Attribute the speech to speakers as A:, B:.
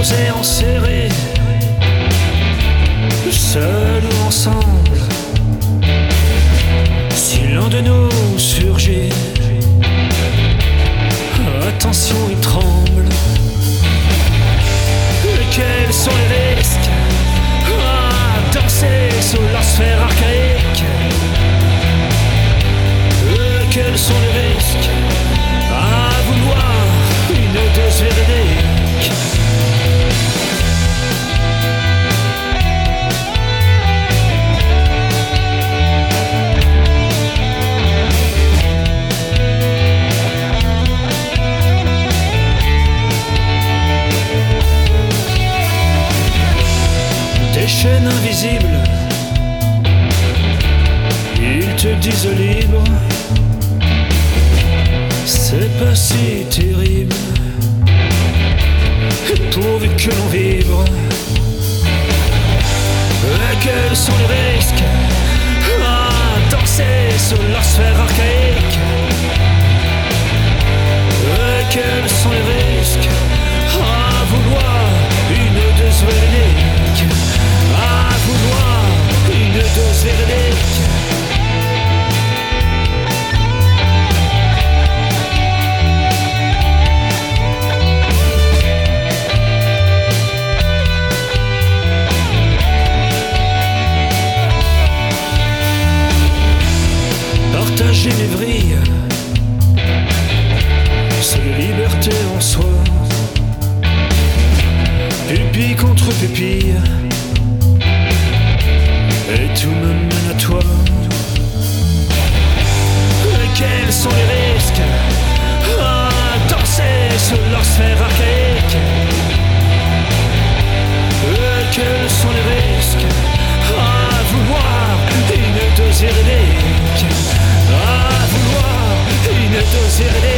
A: et enserrés, seuls ou ensemble. Si l'un de nous surgit, attention, il tremble. Quels sont les risques à danser sous la sphère archaïque? Quels sont les risques à vouloir une dose véridique? Des chaînes invisibles, ils te disent libre. C'est pas si terrible, pourvu que l'on vibre. Quels sont les risques à danser sous la sphère archaïque? Quels sont les risques à vouloir une dose véridique? À vouloir une dose véridique? Partager mes vrilles, c'est la liberté en soi. Pupille contre pupille, et tout me mène à toi. Quels sont les risques à danser sous leur sphère archaïque? Quels sont les risques à vouloir une dose véridique? À vouloir une dose véridique?